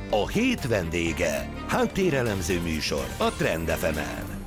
A hét vendége. Háttérelemző műsor a Trend FM-en.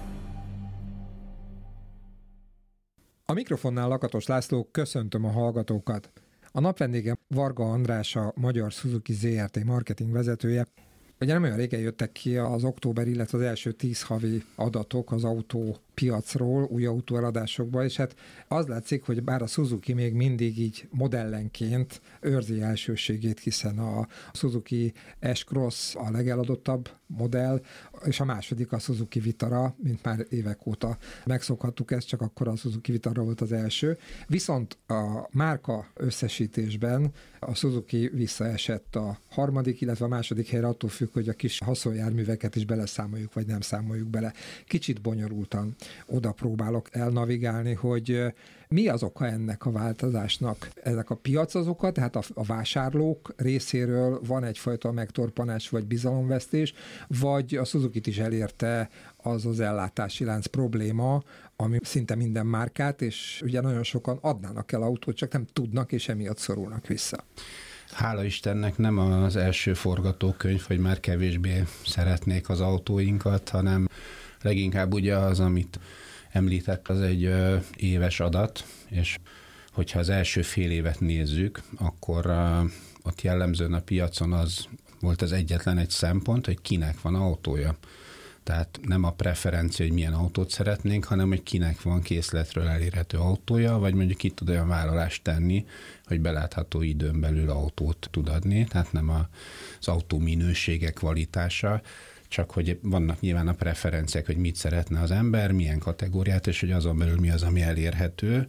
A mikrofonnál Lakatos László, köszöntöm a hallgatókat. A nap vendége Varga András, a Magyar Suzuki Zrt. Marketing vezetője. Ugye nem olyan régen jöttek ki az október, illetve az első 10 havi adatok az autópiacról, új autóeladásokban, és hát az látszik, hogy bár a Suzuki még mindig így modellenként őrzi elsőségét, hiszen a Suzuki S-Cross a legeladottabb modell, és a második a Suzuki Vitara, mint már évek óta megszokhattuk ezt, csak akkor a Suzuki Vitara volt az első. Viszont a márka összesítésben a Suzuki visszaesett a harmadik, illetve a második helyre, attól függ, hogy a kis haszonjárműveket is beleszámoljuk, vagy nem számoljuk bele. Kicsit bonyolultan oda próbálok elnavigálni, hogy mi az oka ennek a változásnak? Ezek a piac az oka, tehát a vásárlók részéről van egyfajta megtorpanás vagy bizalomvesztés, vagy a Suzukit is elérte az ellátási lánc probléma, ami szinte minden márkát, és ugye nagyon sokan adnának el autót, csak nem tudnak, és emiatt szorulnak vissza. Hála Istennek nem az első forgatókönyv, hogy már kevésbé szeretnék az autóinkat, hanem leginkább ugye az, amit említett, az egy éves adat, és hogyha az első fél évet nézzük, akkor ott jellemzően a piacon az volt az egyetlen egy szempont, hogy kinek van autója. Tehát nem a preferencia, hogy milyen autót szeretnénk, hanem hogy kinek van készletről elérhető autója, vagy mondjuk ki tud olyan vállalást tenni, hogy belátható időn belül autót tud adni, tehát nem az autó minősége, kvalitása, csak hogy vannak nyilván a preferenciák, hogy mit szeretne az ember, milyen kategóriát, és hogy azon belül mi az, ami elérhető.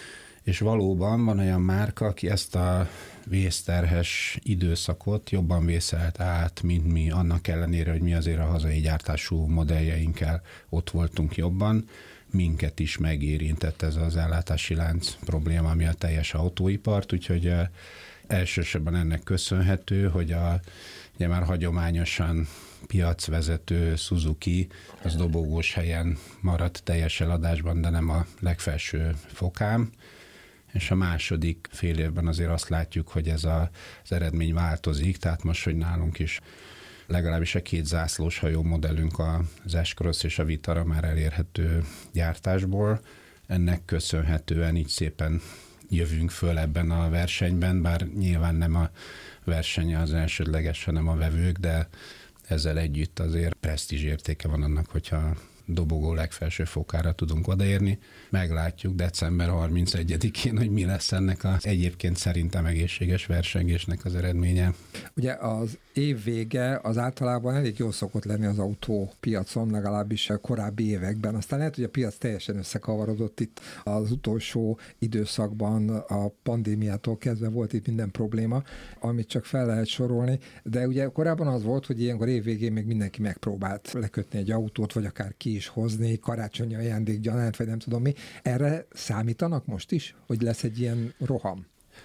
És valóban van olyan márka, aki ezt a vészterhes időszakot jobban vészelte át, mint mi, annak ellenére, hogy mi azért a hazai gyártású modelljeinkkel ott voltunk jobban. Minket is megérintett ez az ellátási lánc probléma, ami a teljes autóipart, úgyhogy elsősorban ennek köszönhető, hogy ugye már hagyományosan piacvezető Suzuki az dobogós helyen maradt teljes eladásban, de nem a legfelső fokán. És a második fél évben azért azt látjuk, hogy ez az eredmény változik, tehát most, hogy nálunk is legalábbis a 2 zászlós hajó modellünk, az S-Cross és a Vitara már elérhető gyártásból. Ennek köszönhetően így szépen jövünk föl ebben a versenyben, bár nyilván nem a verseny az elsődleges, hanem a vevők, de ezzel együtt azért presztízs értéke van annak, hogyha dobogó legfelső fokára tudunk odaérni. Meglátjuk december 31-én, hogy mi lesz ennek az egyébként szerintem egészséges versengésnek az eredménye. Ugye az év vége az általában elég jól szokott lenni az autópiacon, legalábbis a korábbi években. Aztán lehet, hogy a piac teljesen összekavarodott itt az utolsó időszakban, a pandémiától kezdve volt itt minden probléma, amit csak fel lehet sorolni, de ugye korábban az volt, hogy ilyenkor évvégén még mindenki megpróbált lekötni egy autót, vagy akár ki is hozni, karácsonyi ajándék gyanánt, vagy nem tudom mi. Erre számítanak most is, hogy lesz egy ilyen roham?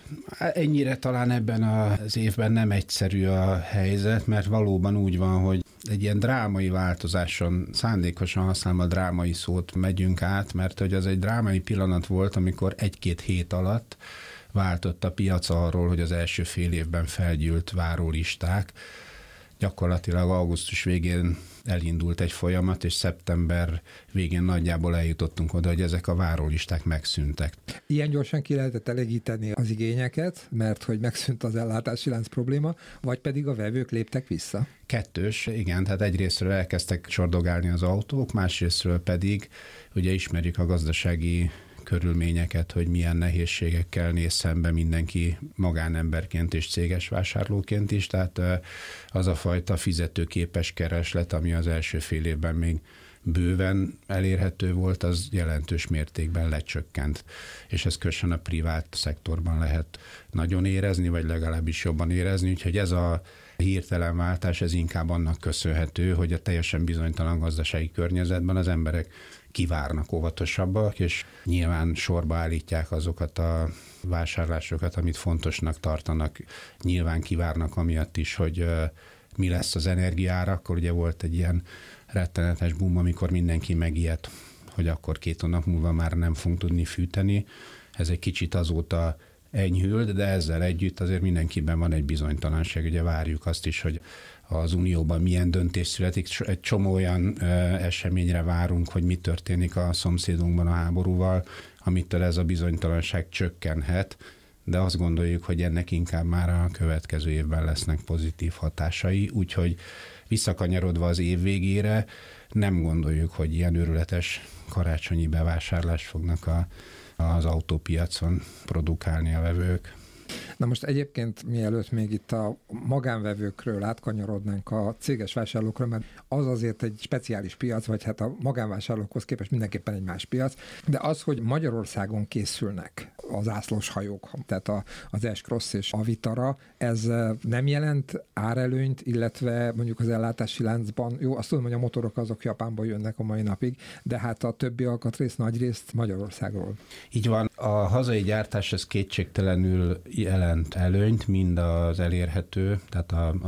Ennyire talán ebben az évben nem egyszerű a helyzet, mert valóban úgy van, hogy egy ilyen drámai változáson, szándékosan használom a drámai szót, megyünk át, mert hogy az egy drámai pillanat volt, amikor 1-2 hét alatt váltott a piac arról, hogy az első fél évben felgyűlt várólisták. Gyakorlatilag augusztus végén elindult egy folyamat, és szeptember végén nagyjából eljutottunk oda, hogy ezek a várólisták megszűntek. Ilyen gyorsan ki lehetett elégíteni az igényeket, mert hogy megszűnt az ellátási lánc probléma, vagy pedig a vevők léptek vissza? Kettős, igen, tehát egyrésztről elkezdtek csordogálni az autók, másrésztről pedig ugye ismerjük a gazdasági körülményeket, hogy milyen nehézségekkel néz szembe mindenki magánemberként és céges vásárlóként is, tehát az a fajta fizetőképes kereslet, ami az első fél évben még bőven elérhető volt, az jelentős mértékben lecsökkent. És ez különösen a privát szektorban lehet nagyon érezni, vagy legalábbis jobban érezni, úgyhogy ez a hirtelen váltás, ez inkább annak köszönhető, hogy a teljesen bizonytalan gazdasági környezetben az emberek kivárnak, óvatosabbak, és nyilván sorba állítják azokat a vásárlásokat, amit fontosnak tartanak. Nyilván kivárnak amiatt is, hogy mi lesz az energiaára, akkor ugye volt egy ilyen rettenetes boom, amikor mindenki megijedt, hogy akkor 2 hónap múlva már nem fogunk tudni fűteni. Ez egy kicsit azóta enyhült, de ezzel együtt azért mindenkiben van egy bizonytalanság. Ugye várjuk azt is, hogy az Unióban milyen döntés születik. Egy csomó olyan eseményre várunk, hogy mi történik a szomszédunkban a háborúval, amitől ez a bizonytalanság csökkenhet, de azt gondoljuk, hogy ennek inkább már a következő évben lesznek pozitív hatásai, úgyhogy visszakanyarodva az év végére nem gondoljuk, hogy ilyen őrületes karácsonyi bevásárlást fognak az autópiacon produkálni a vevők. Na most egyébként mielőtt még itt a magánvevőkről átkanyarodnánk a céges vásárlókra, mert az azért egy speciális piac, vagy hát a magánvásárlókhoz képest mindenképpen egy más piac, de az, hogy Magyarországon készülnek az zászlós hajók, tehát az S-Cross és a Vitara, ez nem jelent árelőnyt, illetve mondjuk az ellátási láncban, jó, azt tudom, hogy a motorok azok Japánból jönnek a mai napig, de hát a többi alkatrész nagyrészt Magyarországról. Így van, a hazai gyártás ez kétségtelenül jelent előnyt, mind az elérhető, tehát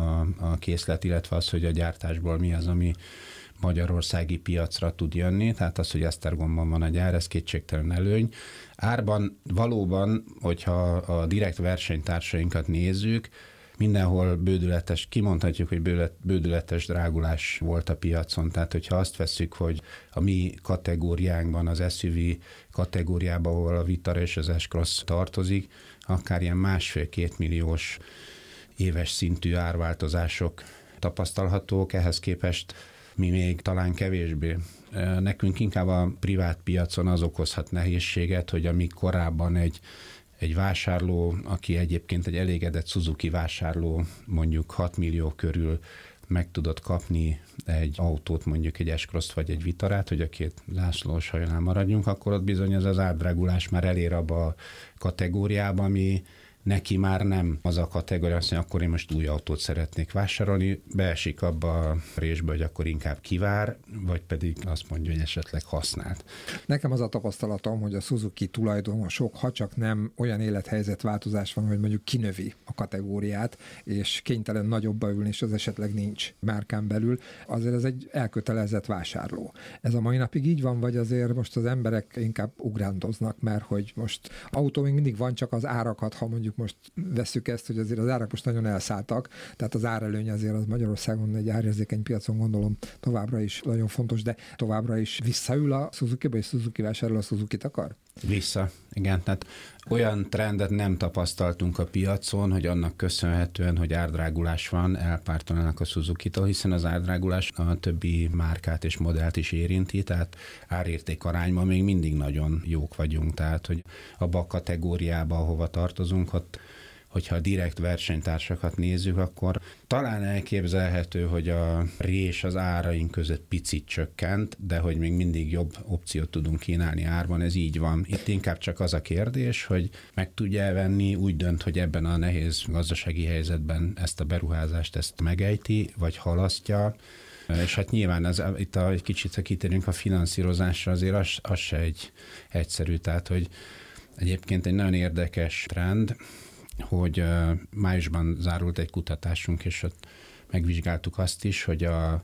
a készlet, illetve az, hogy a gyártásból mi az, ami magyarországi piacra tud jönni, tehát az, hogy Esztergomban van a gyár, ez kétségtelen előny. Árban valóban, hogyha a direkt versenytársainkat nézzük, mindenhol bődületes, kimondhatjuk, hogy bődületes drágulás volt a piacon. Tehát, hogyha azt vesszük, hogy a mi kategóriánkban, az SUV kategóriában, ahol a Vitara és az S-Cross tartozik, akár ilyen 1,5-2 milliós éves szintű árváltozások tapasztalhatók, ehhez képest mi még talán kevésbé. Nekünk inkább a privát piacon az okozhat nehézséget, hogy amíg korábban egy vásárló, aki egyébként egy elégedett Suzuki vásárló, mondjuk 6 millió körül meg tudott kapni egy autót, mondjuk egy S-Cross-t vagy egy Vitarát, hogy a két zászlós hajónál maradjunk, akkor ott bizony az árdrágulás már elér abba a kategóriába, ami neki már nem az a kategória, azt mondja, akkor én most új autót szeretnék vásárolni, beesik abba a résbe, hogy akkor inkább kivár, vagy pedig azt mondja, hogy esetleg használt. Nekem az a tapasztalatom, hogy a Suzuki tulajdonosok, ha csak nem olyan élethelyzetváltozás van, hogy mondjuk kinövi a kategóriát, és kénytelen nagyobba ülni, és az esetleg nincs márkán belül, azért ez egy elkötelezett vásárló. Ez a mai napig így van, vagy azért most az emberek inkább ugrándoznak, mert hogy most autó még mindig van, csak az árakat, ha mondjuk most vesszük ezt, hogy azért az árak most nagyon elszálltak, tehát az árelőny azért az Magyarországon egy árérzékeny piacon gondolom továbbra is nagyon fontos, de továbbra is visszaül a Suzuki-ba, és Suzuki vásárol, a Suzukit akar? Vissza, igen. Tehát olyan trendet nem tapasztaltunk a piacon, hogy annak köszönhetően, hogy árdrágulás van, elpártolnak a Suzukitól, hiszen az árdrágulás a többi márkát és modellt is érinti, tehát árérték arányban még mindig nagyon jók vagyunk, tehát hogy abba a kategóriába, ahova tartozunk, ott hogyha a direkt versenytársakat nézzük, akkor talán elképzelhető, hogy a rés az áraink között picit csökkent, de hogy még mindig jobb opciót tudunk kínálni árban, ez így van. Itt inkább csak az a kérdés, hogy meg tudja venni, úgy dönt, hogy ebben a nehéz gazdasági helyzetben ezt a beruházást ezt megejti, vagy halasztja. És hát nyilván itt egy kicsit, ha kitérünk a finanszírozásra, azért az se egy egyszerű, tehát hogy egyébként egy nagyon érdekes trend, hogy májusban zárult egy kutatásunk, és ott megvizsgáltuk azt is, hogy a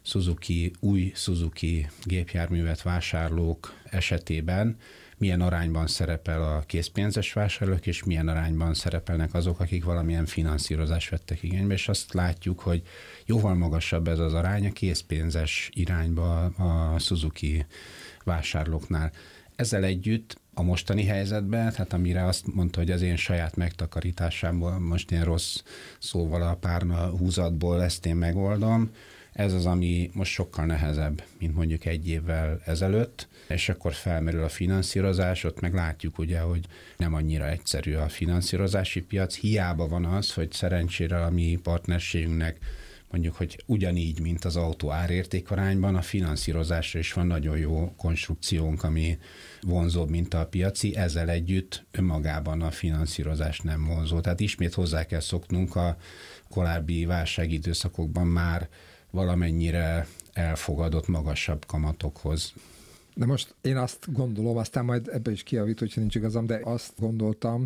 új Suzuki gépjárművet vásárlók esetében milyen arányban szerepel a készpénzes vásárlók, és milyen arányban szerepelnek azok, akik valamilyen finanszírozást vettek igénybe, és azt látjuk, hogy jóval magasabb ez az arány a készpénzes irányba a Suzuki vásárlóknál. Ezzel együtt a mostani helyzetben, tehát amire azt mondta, hogy az én saját megtakarításámból, most ilyen rossz szóval a párna húzatból ezt én megoldom, ez az, ami most sokkal nehezebb, mint mondjuk egy évvel ezelőtt, és akkor felmerül a finanszírozás, ott meg látjuk ugye, hogy nem annyira egyszerű a finanszírozási piac, hiába van az, hogy szerencsére a mi partnerségünknek mondjuk, hogy ugyanígy, mint az autó árértékarányban, a finanszírozásra is van nagyon jó konstrukciónk, ami vonzóbb, mint a piaci, ezzel együtt önmagában a finanszírozás nem vonzó. Tehát ismét hozzá kell szoknunk a korábbi válságidőszakokban már valamennyire elfogadott magasabb kamatokhoz. De most én azt gondolom, aztán majd ebbe is kijavít, hogyha nincs igazam, de azt gondoltam,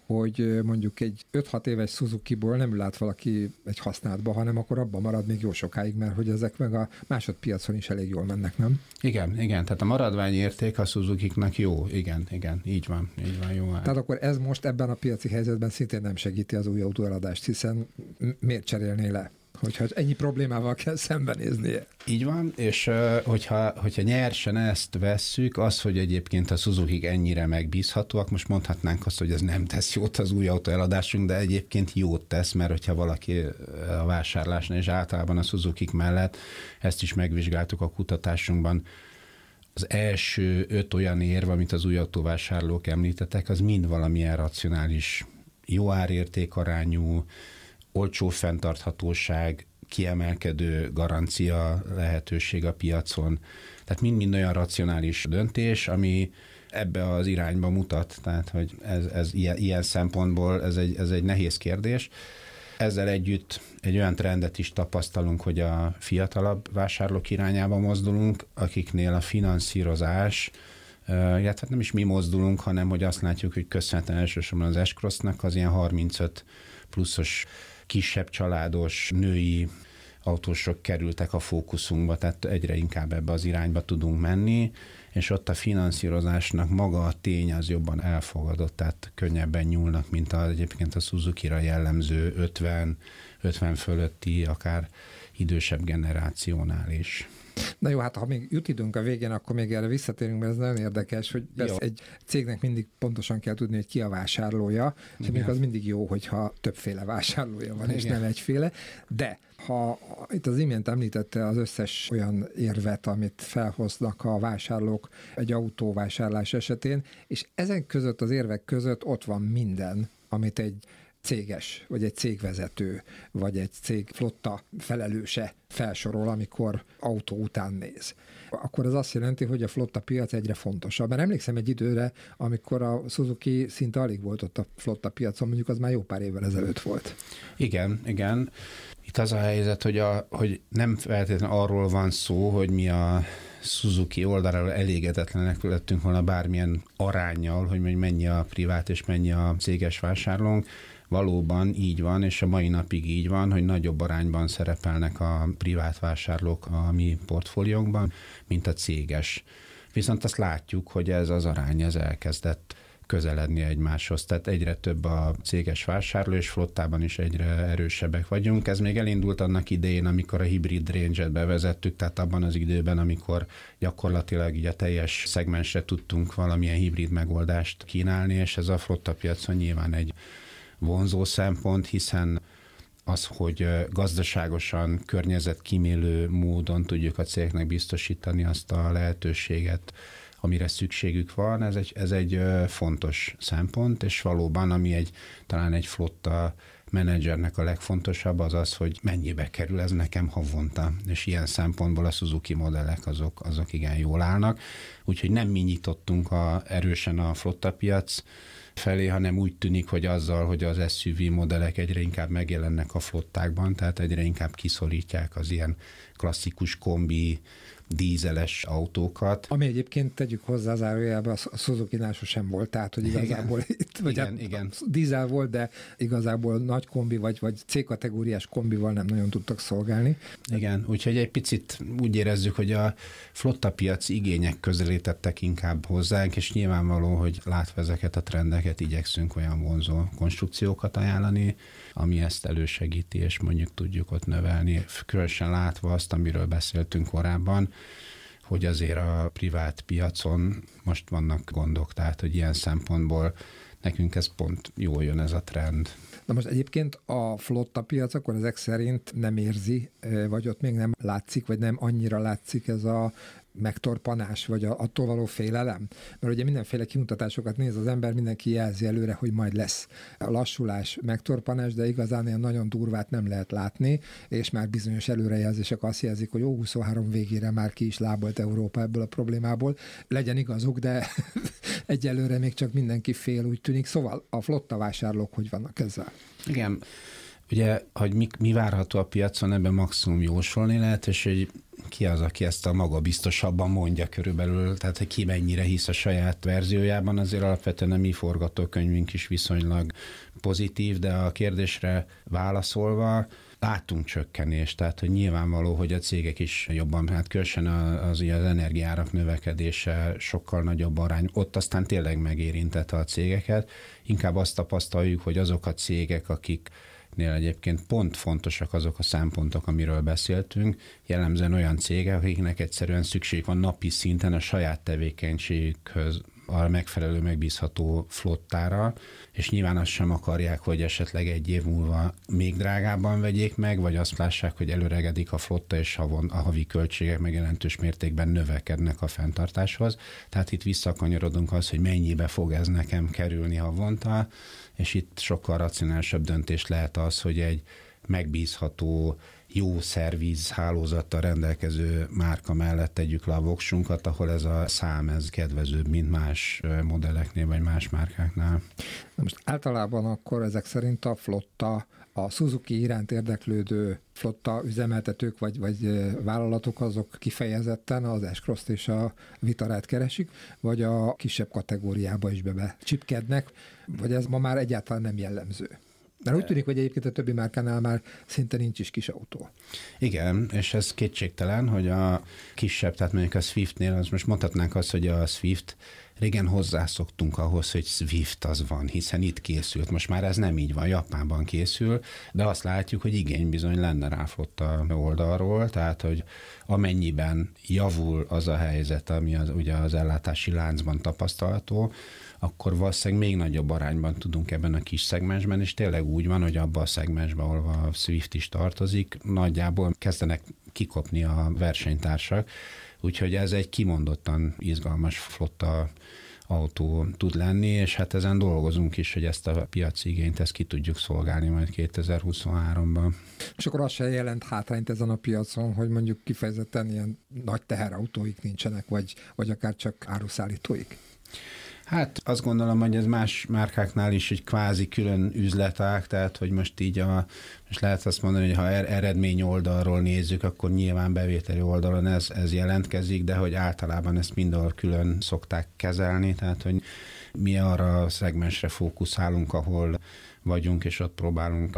hogy mondjuk egy 5-6 éves Suzuki-ból nem lát valaki egy használtba, hanem akkor abban marad még jó sokáig, mert hogy ezek meg a másodpiacon is elég jól mennek, nem? Igen, tehát a maradványérték a Suzukiknak jó, igen, így van, jó. Tehát akkor ez most ebben a piaci helyzetben szintén nem segíti az új autóeladást, hiszen miért cserélné le? Hogyha ennyi problémával kell szembenéznie. Így van, és hogyha nyersen ezt vesszük, az, hogy egyébként a Suzukik ennyire megbízhatóak, most mondhatnánk azt, hogy ez nem tesz jót az új autó eladásunk, de egyébként jót tesz, mert hogyha valaki a vásárlásnál, és általában a Suzukik mellett, ezt is megvizsgáltuk a kutatásunkban, az első 5 olyan érv, amit az új autóvásárlók említettek, az mind valamilyen racionális, jó árértékarányú, olcsó fenntarthatóság, kiemelkedő garancia lehetőség a piacon. Tehát mind olyan racionális döntés, ami ebbe az irányba mutat. Tehát, hogy ez ilyen szempontból ez egy nehéz kérdés. Ezzel együtt egy olyan trendet is tapasztalunk, hogy a fiatalabb vásárlók irányába mozdulunk, akiknél a finanszírozás, illetve nem is mi mozdulunk, hanem hogy azt látjuk, hogy köszönhetően elsősorban az S-Crossnak az ilyen 35 pluszos kisebb családos női autósok kerültek a fókuszunkba, tehát egyre inkább ebbe az irányba tudunk menni, és ott a finanszírozásnak maga a tény az jobban elfogadott, tehát könnyebben nyúlnak, mint egyébként a Suzukira jellemző 50 fölötti, akár idősebb generációnál is. Na jó, hát ha még jut időnk a végén, akkor még erre visszatérünk, mert ez nagyon érdekes, hogy persze egy cégnek mindig pontosan kell tudni, hogy ki a vásárlója, és még az mindig jó, hogyha többféle vásárlója van, és nem egyféle, de ha itt az imént említette az összes olyan érvet, amit felhoznak a vásárlók egy autóvásárlás esetén, és ezen között az érvek között ott van minden, amit egy céges, vagy egy cégvezető, vagy egy cég flotta felelőse felsorol, amikor autó után néz. Akkor ez azt jelenti, hogy a flotta piac egyre fontosabb. Mert emlékszem egy időre, amikor a Suzuki szinte alig volt ott a flotta piacon, mondjuk az már jó pár évvel ezelőtt volt. Igen. Itt az a helyzet, hogy nem feltétlenül arról van szó, hogy mi a Suzuki oldaláról elégedetlenek lettünk volna bármilyen aránnyal, hogy mennyi a privát és mennyi a céges vásárlónk. Valóban így van, és a mai napig így van, hogy nagyobb arányban szerepelnek a privát vásárlók a mi portfóliónkban, mint a céges. Viszont azt látjuk, hogy ez az arány ez elkezdett közeledni egymáshoz. Tehát egyre több a céges vásárló, és flottában is egyre erősebbek vagyunk. Ez még elindult annak idején, amikor a hibrid range-et bevezettük, tehát abban az időben, amikor gyakorlatilag így a teljes szegmensre tudtunk valamilyen hibrid megoldást kínálni, és ez a flotta piacon nyilván egy vonzó szempont, hiszen az, hogy gazdaságosan, környezetkímélő módon tudjuk a cégnek biztosítani azt a lehetőséget, amire szükségük van, ez egy fontos szempont, és valóban, ami talán egy flotta menedzsernek a legfontosabb, az, hogy mennyibe kerül ez nekem havonta, és ilyen szempontból a Suzuki modellek azok igen jól állnak, úgyhogy nem mi nyitottunk erősen a flotta piac felé, hanem úgy tűnik, hogy azzal, hogy az SUV modellek egyre inkább megjelennek a flottákban, tehát egyre inkább kiszorítják az ilyen klasszikus kombi, dízeles autókat. Ami egyébként tegyük hozzá zárójelbe, a Suzuki-nál sosem volt, tehát hogy igazából itt, vagy igen. dízel volt, de igazából nagy kombi, vagy C-kategóriás kombival nem nagyon tudtak szolgálni. Igen, úgyhogy egy picit úgy érezzük, hogy a flottapiaci igények közelítettek inkább hozzánk, és nyilvánvaló, hogy látva ezeket a trendeket igyekszünk olyan vonzó konstrukciókat ajánlani, ami ezt elősegíti, és mondjuk tudjuk ott növelni, különösen látva azt, amiről beszéltünk korábban, hogy azért a privát piacon most vannak gondok, tehát hogy ilyen szempontból nekünk ez pont jól jön ez a trend. Na most egyébként a flotta piac akkor ezek szerint nem érzi, vagy ott még nem látszik, vagy nem annyira látszik ez a megtorpanás, vagy attól való félelem? Mert ugye mindenféle kimutatásokat néz az ember, mindenki jelzi előre, hogy majd lesz a lassulás, megtorpanás, de igazán ilyen nagyon durvát nem lehet látni, és már bizonyos előrejelzések azt jelzik, hogy 23 végére már ki is lábolt Európa ebből a problémából. Legyen igazuk, de egyelőre még csak mindenki fél, úgy tűnik. Szóval a flotta vásárlók hogy vannak ezzel? Igen. Ugye, hogy mi várható a piacon, ebben maximum jósolni lehet, és hogy ki az, aki ezt a magabiztosabban mondja körülbelül, tehát hogy ki mennyire hisz a saját verziójában, azért alapvetően a mi forgatókönyvünk is viszonylag pozitív, de a kérdésre válaszolva látunk csökkenést, tehát hogy nyilvánvaló, hogy a cégek is jobban, hát különösen az energiárak növekedése sokkal nagyobb arány, ott aztán tényleg megérintette a cégeket. Inkább azt tapasztaljuk, hogy azok a cégek, akiknél egyébként pont fontosak azok a szempontok, amiről beszéltünk, jellemzően olyan cégek, akiknek egyszerűen szükség van napi szinten a saját tevékenységükhöz a megfelelő, megbízható flottára, és nyilván azt sem akarják, hogy esetleg egy év múlva még drágábban vegyék meg, vagy azt lássák, hogy előregedik a flotta, és a havi költségek meg jelentős mértékben növekednek a fenntartáshoz. Tehát itt visszakanyarodunk az, hogy mennyibe fog ez nekem kerülni havonta, és itt sokkal racionálisabb döntés lehet az, hogy egy megbízható, jó szerviz hálózattal rendelkező márka mellett tegyük le a voksunkat, ahol ez a szám ez kedvezőbb, mint más modelleknél, vagy más márkáknál. Na most általában akkor ezek szerint a flotta, a Suzuki iránt érdeklődő flotta üzemeltetők vagy vállalatok azok kifejezetten az S-Cross-t és a Vitarát keresik, vagy a kisebb kategóriába is becsipkednek, vagy ez ma már egyáltalán nem jellemző? Mert úgy tűnik, hogy egyébként a többi márkánál már szinte nincs is kis autó. Igen, és ez kétségtelen, hogy a kisebb, tehát mondjuk a Swiftnél, az most mondhatnánk azt, hogy a Swift, régen hozzászoktunk ahhoz, hogy Swift az van, hiszen itt készült. Most már ez nem így van, Japánban készül, de azt látjuk, hogy igény bizony lenne rá flotta oldalról, tehát hogy amennyiben javul az a helyzet, ami ugye az ellátási láncban tapasztalható, akkor valószínűleg még nagyobb arányban tudunk ebben a kis szegmensben, és tényleg úgy van, hogy abban a szegmensben, ahol a Swift is tartozik, nagyjából kezdenek kikopni a versenytársak, úgyhogy ez egy kimondottan izgalmas flotta autó tud lenni, és hát ezen dolgozunk is, hogy ezt a piaci igényt ezt ki tudjuk szolgálni majd 2023-ban. És akkor az se jelent hátrányt ezen a piacon, hogy mondjuk kifejezetten ilyen nagy teherautóik nincsenek, vagy akár csak áruszállítóik? Hát azt gondolom, hogy ez más márkáknál is egy kvázi külön üzletág, tehát hogy most így most lehet azt mondani, hogy ha eredmény oldalról nézzük, akkor nyilván bevételi oldalon ez jelentkezik, de hogy általában ezt mindenhol külön szokták kezelni, tehát hogy mi arra a szegmensre fókuszálunk, ahol vagyunk, és ott próbálunk